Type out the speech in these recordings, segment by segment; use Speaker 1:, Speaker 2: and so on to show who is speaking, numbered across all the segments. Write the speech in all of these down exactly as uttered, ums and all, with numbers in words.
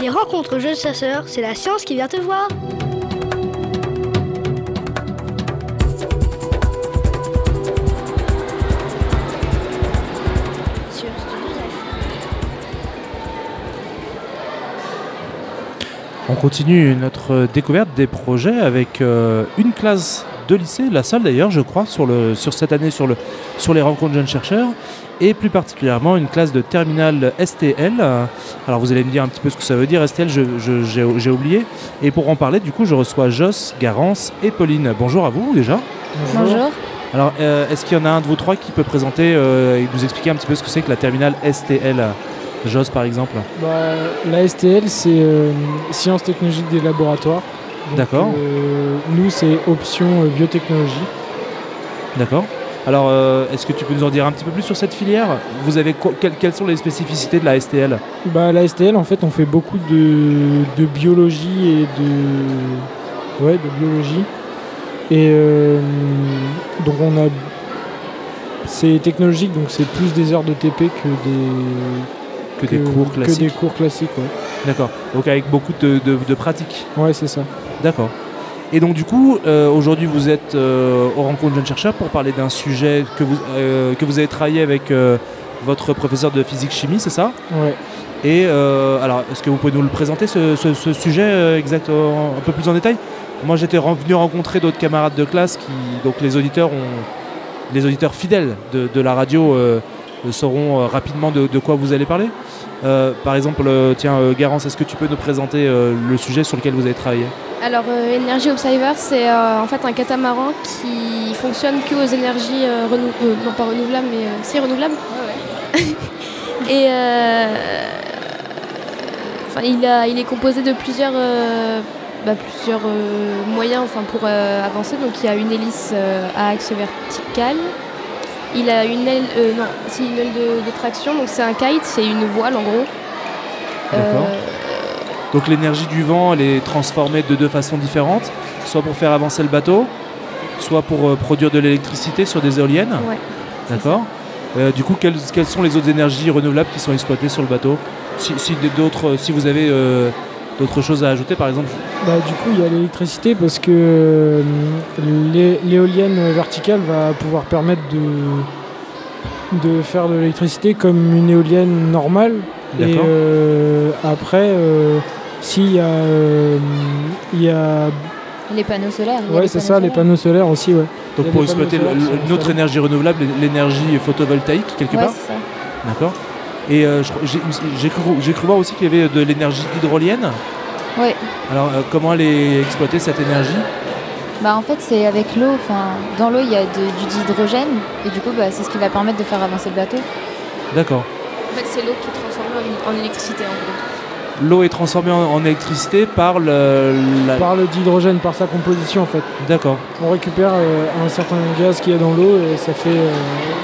Speaker 1: Les rencontres jeunes chasseurs, c'est la science qui vient te voir.
Speaker 2: On continue notre découverte des projets avec euh, une classe de lycée, la seule d'ailleurs je crois sur, le, sur cette année sur, le, sur les rencontres jeunes chercheurs, et plus particulièrement une classe de terminale S T L. Alors vous allez me dire un petit peu ce que ça veut dire S T L, je, je, j'ai, j'ai oublié. Et pour en parler du coup je reçois Joss, Garance et Pauline. Bonjour à vous déjà.
Speaker 3: Bonjour. Bonjour.
Speaker 2: Alors euh, est-ce qu'il y en a un de vous trois qui peut présenter euh, et nous expliquer un petit peu ce que c'est que la terminale S T L? Joss par exemple.
Speaker 4: Bah, la S T L c'est euh, Sciences technologiques des laboratoires. Donc,
Speaker 2: D'accord.
Speaker 4: Euh, nous c'est option euh, biotechnologie.
Speaker 2: D'accord. Alors euh, est-ce que tu peux nous en dire un petit peu plus sur cette filière? Vous avez quoi, quelles, quelles sont les spécificités de la S T L?
Speaker 4: Bah, la S T L en fait on fait beaucoup de, de biologie et de ouais de biologie et euh, donc on a c'est technologique donc c'est plus des heures de T P que des
Speaker 2: que, que des cours classiques.
Speaker 4: Que des cours classiques ouais.
Speaker 2: D'accord. Donc avec beaucoup de, de, de pratique.
Speaker 4: Ouais c'est ça.
Speaker 2: D'accord. Et donc du coup, euh, aujourd'hui vous êtes euh, aux rencontres jeunes chercheurs pour parler d'un sujet que vous, euh, que vous avez travaillé avec euh, votre professeur de physique-chimie, c'est ça?
Speaker 4: Ouais.
Speaker 2: Et euh, alors, est-ce que vous pouvez nous le présenter, ce, ce, ce sujet euh, exact, euh, un peu plus en détail? Moi j'étais venu rencontrer d'autres camarades de classe qui, donc les auditeurs, ont, les auditeurs fidèles de, de la radio euh, sauront euh, rapidement de, de quoi vous allez parler. Euh, par exemple, euh, tiens, euh, Garance, est-ce que tu peux nous présenter euh, le sujet sur lequel vous avez travaillé?
Speaker 3: Alors, euh, Energy Observer, c'est euh, en fait un catamaran qui fonctionne que aux énergies euh, renou- euh, non pas renouvelables, mais euh, si renouvelables. Ouais, ouais. Et euh, enfin, il, a, il est composé de plusieurs, euh, bah, plusieurs euh, moyens, enfin, pour euh, avancer. Donc, il y a une hélice euh, à axe vertical. Il a une aile, euh, non, c'est une aile de, de traction, donc c'est un kite, c'est une voile en gros.
Speaker 2: D'accord. Euh, donc l'énergie du vent, elle est transformée de deux façons différentes, soit pour faire avancer le bateau, soit pour euh, produire de l'électricité sur des éoliennes.
Speaker 3: Ouais.
Speaker 2: D'accord. Euh, du coup, quelles, quelles sont les autres énergies renouvelables qui sont exploitées sur le bateau? Si, si, d'autres, si vous avez euh, d'autres choses à ajouter, par exemple.
Speaker 4: Bah, du coup, il y a l'électricité parce que euh, l'é- l'éolienne verticale va pouvoir permettre de, de faire de l'électricité comme une éolienne normale.
Speaker 2: D'accord.
Speaker 4: Et euh, après, euh, s'il y a, euh, il y a...
Speaker 5: Les panneaux solaires.
Speaker 4: Ouais, c'est ça, solaires. Les panneaux solaires aussi, ouais.
Speaker 2: Donc pour exploiter le, une autre énergie renouvelable, l'énergie photovoltaïque, quelque
Speaker 5: ouais,
Speaker 2: part.
Speaker 5: C'est ça.
Speaker 2: D'accord. Et euh, j'ai, j'ai, cru, j'ai cru voir aussi qu'il y avait de l'énergie hydrolienne.
Speaker 5: Oui.
Speaker 2: Alors euh, comment elle est exploitée, cette énergie?
Speaker 5: Bah en fait c'est avec l'eau, enfin dans l'eau il y a de, du dihydrogène et du coup bah, c'est ce qui va permettre de faire avancer le bateau.
Speaker 2: D'accord.
Speaker 3: En fait c'est l'eau qui est transformée en, en électricité en gros.
Speaker 2: L'eau est transformée en, en électricité par le... La...
Speaker 4: Par le dihydrogène, par sa composition en fait.
Speaker 2: D'accord.
Speaker 4: On récupère euh, un certain gaz qu'il y a dans l'eau et ça fait... Euh...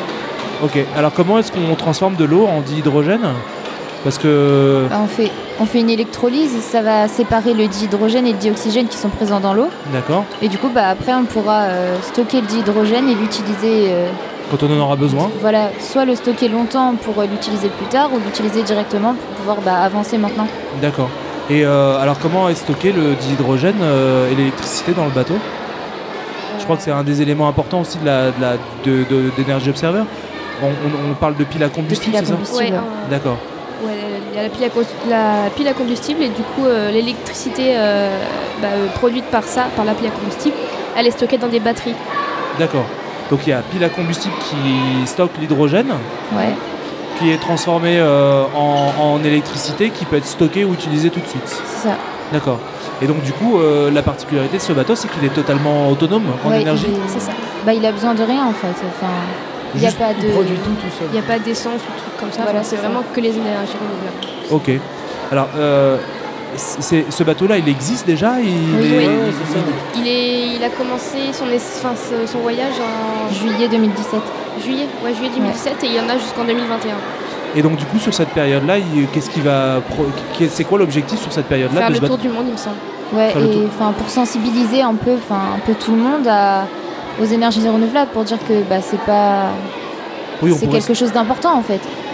Speaker 2: Ok, alors comment est-ce qu'on transforme de l'eau en dihydrogène? Parce que...
Speaker 5: Bah, on, fait, on fait une électrolyse, ça va séparer le dihydrogène et le dioxygène qui sont présents dans l'eau.
Speaker 2: D'accord.
Speaker 5: Et du coup, bah, après, on pourra euh, stocker le dihydrogène et l'utiliser... Euh,
Speaker 2: quand on en aura besoin.
Speaker 5: Voilà, soit le stocker longtemps pour euh, l'utiliser plus tard ou l'utiliser directement pour pouvoir bah, avancer maintenant.
Speaker 2: D'accord. Et euh, alors comment est stocké le dihydrogène euh, et l'électricité dans le bateau? euh... Je crois que c'est un des éléments importants aussi de la, de la, de, de, d'Energy Observer. On, on, on parle de pile à combustible,
Speaker 5: pile à
Speaker 2: c'est
Speaker 5: combustible.
Speaker 3: ça ouais,
Speaker 2: euh... D'accord.
Speaker 3: Ouais, il y a la pile à, la pile à combustible et du coup euh, l'électricité euh, bah, euh, produite par ça, par la pile à combustible, elle est stockée dans des batteries.
Speaker 2: D'accord. Donc il y a pile à combustible qui stocke l'hydrogène,
Speaker 5: ouais.
Speaker 2: qui est transformé euh, en, en électricité qui peut être stockée ou utilisée tout de suite.
Speaker 5: C'est ça.
Speaker 2: D'accord. Et donc du coup, euh, la particularité de ce bateau, c'est qu'il est totalement autonome en
Speaker 5: ouais,
Speaker 2: énergie.
Speaker 5: Il est... C'est ça. Bah, il a besoin de rien en fait. Enfin, il n'y a pas de...
Speaker 4: Il produit tout tout seul.
Speaker 3: Il n'y a pas d'essence ou trucs comme ça.
Speaker 5: Voilà,
Speaker 3: enfin, c'est, c'est vraiment que les énergies renouvelables.
Speaker 2: Ok. Alors, euh, c'est, ce bateau-là, il existe déjà? Il,
Speaker 3: oui,
Speaker 2: est,
Speaker 3: oui.
Speaker 2: il,
Speaker 3: c'est ça. Il, est, il a commencé son, enfin, son voyage en...
Speaker 5: Juillet deux mille dix-sept.
Speaker 3: Juillet, ouais, juillet deux mille dix-sept ouais. Et il y en a jusqu'en deux mille vingt et un.
Speaker 2: Et donc du coup, sur cette période-là, il, qu'est-ce qui va... C'est quoi l'objectif sur cette période-là?
Speaker 3: Faire
Speaker 2: de
Speaker 3: le
Speaker 2: tour
Speaker 3: bateau du monde, il me semble.
Speaker 5: Ouais, Faire et enfin pour sensibiliser un peu, un peu tout le monde à, aux énergies renouvelables, pour dire que bah, c'est pas...
Speaker 2: Oui,
Speaker 5: c'est quelque chose d'important en fait.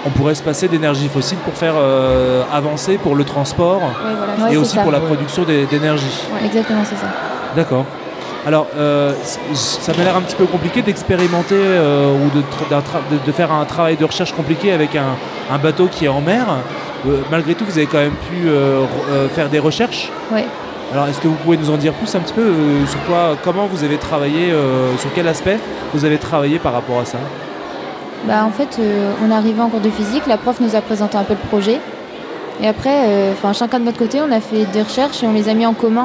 Speaker 2: on pourrait se passer d'énergie fossile pour faire euh, avancer pour le transport
Speaker 3: Ouais, voilà.
Speaker 5: Ouais,
Speaker 2: et
Speaker 5: c'est
Speaker 2: aussi
Speaker 5: ça.
Speaker 2: pour la
Speaker 4: Ouais.
Speaker 2: production d'é- d'énergie.
Speaker 3: Ouais.
Speaker 5: Exactement, c'est ça.
Speaker 2: D'accord. Alors, euh, c- ça m'a l'air un petit peu compliqué d'expérimenter euh, ou de, tra- d'un tra- de- de faire un travail de recherche compliqué avec un, un bateau qui est en mer. Euh, malgré tout, vous avez quand même pu euh, re- euh, faire des recherches.
Speaker 5: Ouais.
Speaker 2: Alors, est-ce que vous pouvez nous en dire plus un petit peu euh, sur quoi, comment vous avez travaillé, euh, sur quel aspect vous avez travaillé par rapport à ça?
Speaker 5: Bah, en fait, euh, on est arrivé en cours de physique, la prof nous a présenté un peu le projet. Et après, euh, 'fin, chacun de notre côté, on a fait des recherches et on les a mis en commun.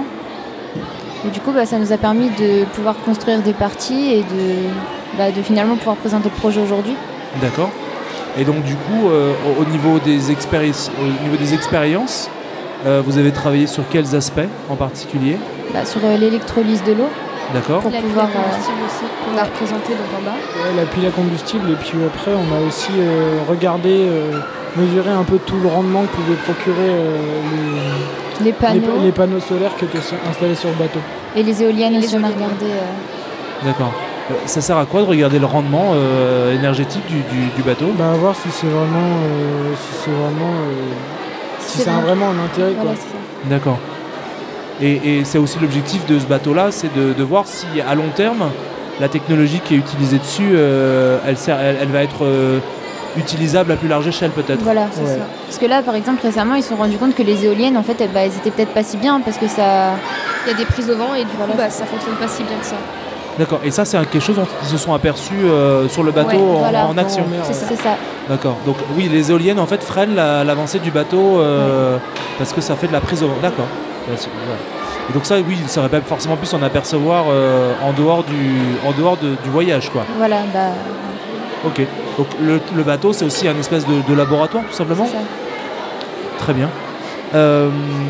Speaker 5: Et du coup, bah, ça nous a permis de pouvoir construire des parties et de, bah, de finalement pouvoir présenter le projet aujourd'hui.
Speaker 2: D'accord. Et donc, du coup, euh, au, au niveau des expériences, au niveau des expériences, euh, vous avez travaillé sur quels aspects en particulier?
Speaker 5: Bah, sur euh, l'électrolyse de l'eau,
Speaker 2: D'accord.
Speaker 5: pour
Speaker 3: La pile
Speaker 5: pouvoir...
Speaker 3: à combustible aussi, qu'on a représenté donc en bas.
Speaker 4: Ouais, la pile à combustible, et puis après, on a aussi euh, regardé, euh, mesuré un peu tout le rendement que pouvaient procurer euh,
Speaker 5: les
Speaker 4: les,
Speaker 5: panneaux
Speaker 4: les pa- les panneaux solaires qui étaient sur- installés sur le bateau.
Speaker 5: et les éoliennes
Speaker 3: Et les
Speaker 5: aussi, on a
Speaker 3: éoliennes.
Speaker 5: regardé. euh,
Speaker 2: D'accord. Euh, Ça sert à quoi de regarder le rendement euh, énergétique du, du- du bateau?
Speaker 4: Bah, à voir si c'est vraiment, euh, si c'est vraiment, euh, si
Speaker 5: C'est
Speaker 4: ça a
Speaker 5: vrai.
Speaker 4: vraiment un intérêt, quoi.
Speaker 5: voilà, c'est ça.
Speaker 2: D'accord. Et, et c'est aussi l'objectif de ce bateau-là, c'est de, de voir si à long terme, la technologie qui est utilisée dessus, euh, elle, sert- elle- elle va être euh, utilisable à plus large échelle peut-être.
Speaker 5: Voilà, c'est
Speaker 4: Ouais.
Speaker 5: ça. Parce que là, par exemple, récemment, ils se sont rendus compte que les éoliennes, en fait, elles, bah, elles étaient peut-être pas si bien parce que ça...
Speaker 3: Il y a des prises au vent et du
Speaker 5: Voilà,
Speaker 3: coup, bah,
Speaker 5: c'est
Speaker 3: ça fonctionne pas si bien que ça.
Speaker 2: D'accord. Et ça, c'est un- quelque chose dont ils se sont aperçus euh, sur le bateau
Speaker 5: Ouais,
Speaker 2: en,
Speaker 5: voilà.
Speaker 2: en action.
Speaker 4: En mer,
Speaker 3: C'est
Speaker 4: ouais.
Speaker 3: ça.
Speaker 5: C'est ça.
Speaker 2: D'accord. Donc oui, les éoliennes en fait freinent la- l'avancée du bateau euh, parce que ça fait de la prise au vent. D'accord. Ouais, c'est- ouais. Et donc ça, oui, ça aurait pas forcément pu s'en apercevoir euh, en dehors du, en dehors de- du voyage, quoi.
Speaker 5: Voilà, bah,
Speaker 2: Ok. Donc le, le bateau, c'est aussi un espèce de, de laboratoire, tout simplement.
Speaker 5: c'est ça.
Speaker 2: Très bien. Euh,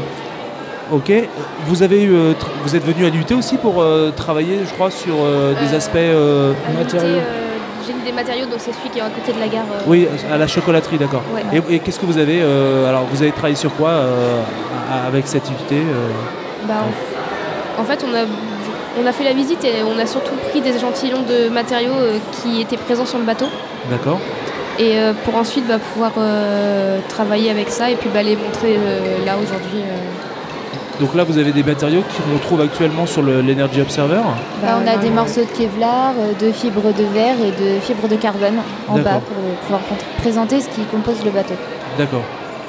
Speaker 2: ok. Vous avez eu, euh, tr- vous êtes venu à l'U T aussi pour euh, travailler, je crois, sur euh, des
Speaker 3: Euh,
Speaker 2: aspects. euh,
Speaker 3: À l'unité,
Speaker 4: Matériaux.
Speaker 3: euh, génie des matériaux, donc c'est celui qui est à côté de la gare. euh,
Speaker 2: Oui, à la chocolaterie, d'accord.
Speaker 3: Ouais.
Speaker 2: Et, et qu'est-ce que vous avez euh, alors, vous avez travaillé sur quoi euh, à- avec cette U T euh
Speaker 3: Bah, en, en fait, on a, on a fait la visite et on a surtout pris des échantillons de matériaux euh, qui étaient présents sur le bateau.
Speaker 2: D'accord.
Speaker 3: Et euh, pour ensuite bah, pouvoir euh, travailler avec ça et puis bah, les montrer euh, là aujourd'hui. euh.
Speaker 2: Donc là, vous avez des matériaux qu'on retrouve actuellement sur le- l'Energy Observer.
Speaker 5: Bah, on a
Speaker 3: dans
Speaker 5: des
Speaker 3: le-
Speaker 5: morceaux de Kevlar, euh, de fibres de verre et de fibres de carbone en bas
Speaker 2: D'accord.
Speaker 5: pour euh, pouvoir con- présenter ce qui compose le bateau.
Speaker 2: D'accord.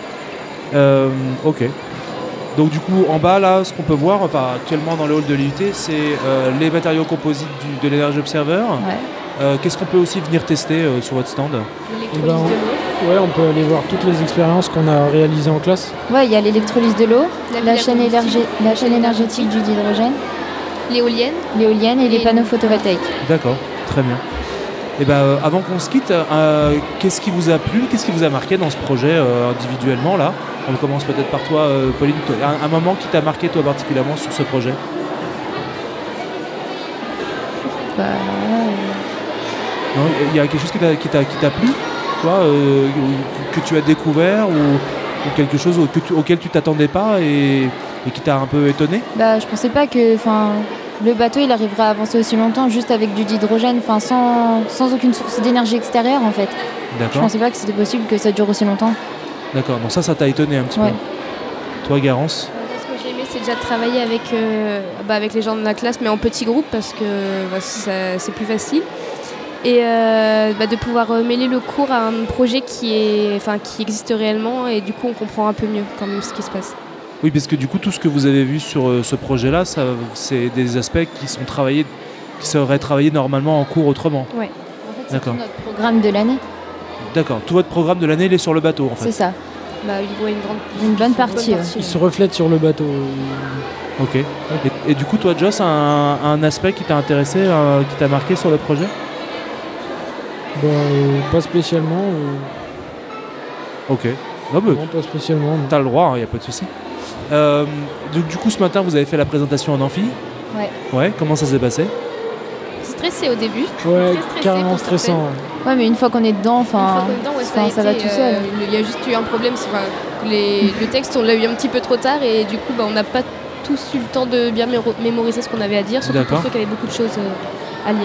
Speaker 2: Euh, ok. Donc du coup, en bas, là, ce qu'on peut voir, enfin actuellement dans le hall de l'I U T, c'est euh, les matériaux composites du- de l'Energy Observer.
Speaker 5: Ouais.
Speaker 2: Euh, Qu'est-ce qu'on peut aussi venir tester euh, sur votre stand?
Speaker 3: l'électrolyse
Speaker 4: Eh ben,
Speaker 3: de l'eau,
Speaker 4: Ouais, on peut aller voir toutes les expériences qu'on a réalisées en classe.
Speaker 5: Ouais, il y a l'électrolyse de l'eau,
Speaker 3: la
Speaker 5: la
Speaker 3: pile à
Speaker 5: chaîne,
Speaker 3: combustible,
Speaker 5: énergé- la chaîne énergétique du d'hydrogène,
Speaker 3: l'éolienne.
Speaker 5: l'éolienne et les
Speaker 3: Et-
Speaker 5: panneaux photovoltaïques.
Speaker 2: D'accord, très bien. Et ben, euh, avant qu'on se quitte, euh, qu'est-ce qui vous a plu, qu'est-ce qui vous a marqué dans ce projet euh, individuellement là? On commence peut-être par toi, euh, Pauline. Toi, Un, un moment qui t'a marqué toi particulièrement sur ce projet?
Speaker 5: Bah, alors là, euh,
Speaker 2: Non, il y a quelque chose qui t'a qui t'a- qui t'a plu, toi, euh, ou- que tu as découvert ou, ou quelque chose au- que tu- auquel tu t'attendais pas et, et qui t'a un peu étonné?
Speaker 5: bah, je pensais pas que enfin, le bateau il arriverait à avancer aussi longtemps juste avec du d'hydrogène, enfin, sans, sans aucune source d'énergie extérieure en fait. Je
Speaker 2: D'accord,
Speaker 5: pensais pas que c'était possible que ça dure aussi longtemps.
Speaker 2: d'accord. Donc ça, ça t'a étonné un petit
Speaker 5: Ouais.
Speaker 2: peu. Toi, Garance?
Speaker 3: Euh, Ce que j'ai aimé, c'est déjà de travailler avec, euh, bah, avec les gens de la classe, mais en petits groupes parce que bah, ça- c'est plus facile. Et euh, bah, de pouvoir euh, mêler le cours à un projet qui, est, enfin, qui existe réellement et du coup on comprend un peu mieux quand même ce qui se passe.
Speaker 2: Oui, parce que du coup, tout ce que vous avez vu sur euh, ce projet-là, ça, c'est des aspects qui sont travaillés, qui seraient travaillés normalement en cours autrement.
Speaker 3: Ouais.
Speaker 5: En fait, c'est
Speaker 2: D'accord.
Speaker 5: tout notre programme de l'année,
Speaker 2: D'accord. Tout votre programme de l'année, il est sur le bateau, en
Speaker 5: c'est
Speaker 2: fait.
Speaker 5: ça.
Speaker 3: Bah, une, ouais, une grande
Speaker 5: Une bonne partie, ouais.
Speaker 4: Il se reflète sur le bateau.
Speaker 2: Ok. Et, et du coup, toi, Joss, un, un aspect qui t'a intéressé, euh, qui t'a marqué sur le projet?
Speaker 4: Bah, euh, pas spécialement. euh,
Speaker 2: Ok. Non, mais
Speaker 4: non, pas spécialement. non.
Speaker 2: t'as le droit, il n'y a pas de souci. Euh, donc, du coup, ce matin, vous avez fait la présentation en amphi.
Speaker 5: Ouais.
Speaker 2: Ouais. Comment ça s'est passé?
Speaker 3: stressé au début.
Speaker 4: Ouais,
Speaker 3: Très stressé
Speaker 4: carrément
Speaker 3: pour
Speaker 4: stressant.
Speaker 3: certaines.
Speaker 4: ouais.
Speaker 5: Ouais, mais une fois qu'on est dedans,
Speaker 3: Une fois
Speaker 5: enfin,
Speaker 3: qu'on est dedans, ouais, ça,
Speaker 5: enfin,
Speaker 3: a
Speaker 5: ça va
Speaker 3: été,
Speaker 5: tout seul.
Speaker 3: euh, le- Il y a juste eu un problème, c'est enfin, que les- le texte on l'a eu un petit peu trop tard et du coup bah, on n'a pas tous eu le temps de bien méro- mémoriser ce qu'on avait à dire, surtout
Speaker 2: D'accord.
Speaker 3: pour ceux qui avaient beaucoup de choses euh, à lire.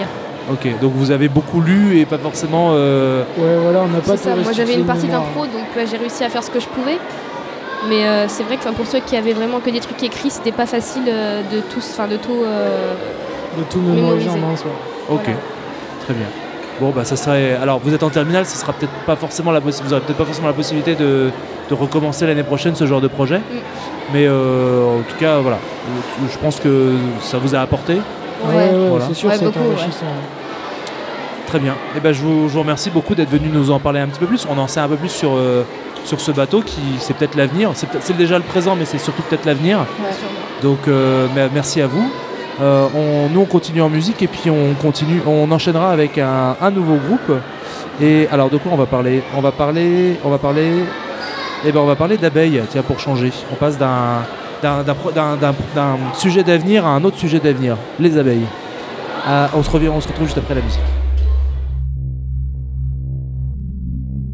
Speaker 2: Ok, donc vous avez beaucoup lu et pas forcément. Euh...
Speaker 4: Ouais, voilà, on n'a pas
Speaker 3: C'est ça, moi j'avais une partie d'impro, donc là j'ai réussi à faire ce que je pouvais. Mais euh, c'est vrai que pour ceux qui avaient vraiment que des trucs écrits, c'était pas facile euh, de tout, enfin de tout. Euh,
Speaker 4: de tout mémoriser en main, ouais.
Speaker 2: Ok,
Speaker 3: voilà.
Speaker 2: Très bien. Bon bah ça serait. Alors vous êtes en terminale, ce sera peut-être pas forcément la possi... vous aurez peut-être pas forcément la possibilité de, de recommencer l'année prochaine ce genre de projet. Mm. Mais euh, en tout cas voilà, je pense que ça vous a apporté.
Speaker 4: Ouais, ouais, ouais voilà. C'est sûr, ouais, c'est enrichissant. Ouais.
Speaker 2: Très bien. Et ben je vous, je vous remercie beaucoup d'être venu nous en parler un petit peu plus. On en sait un peu plus sur, euh, sur ce bateau qui c'est peut-être l'avenir. C'est, peut-être, c'est déjà le présent, mais c'est surtout peut-être l'avenir. Ouais. Donc euh, merci à vous. Euh, on, nous on continue en musique et puis on continue, on enchaînera avec un, un nouveau groupe. Et alors de quoi on va parler On va parler, on va parler, eh ben on va parler d'abeilles. Tiens, pour changer, on passe d'un, d'un, d'un, d'un, d'un, d'un sujet d'avenir à un autre sujet d'avenir, les abeilles. Ah, on se revient, on se retrouve juste après la musique.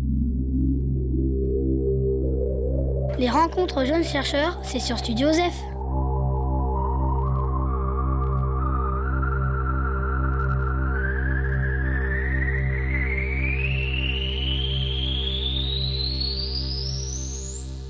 Speaker 1: Les rencontres jeunes chercheurs, c'est sur Studio Zef.